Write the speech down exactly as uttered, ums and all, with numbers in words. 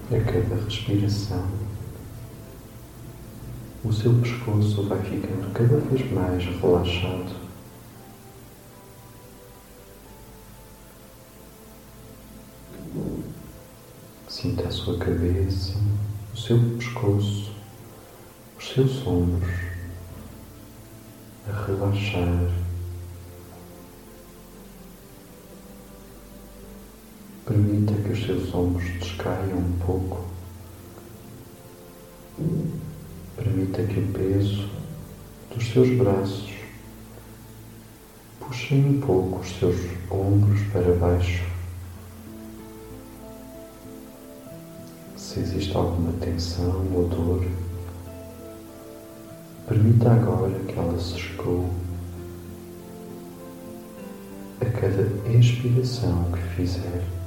A cada respiração, o seu pescoço vai ficando cada vez mais relaxado. Sinta a sua cabeça, o seu pescoço, os seus ombros a relaxar. Permita que os seus ombros descaiam um pouco. Permita que o peso dos seus braços puxem um pouco os seus ombros para baixo. Se existe alguma tensão ou dor, permita agora que ela se escoe a cada expiração que fizer.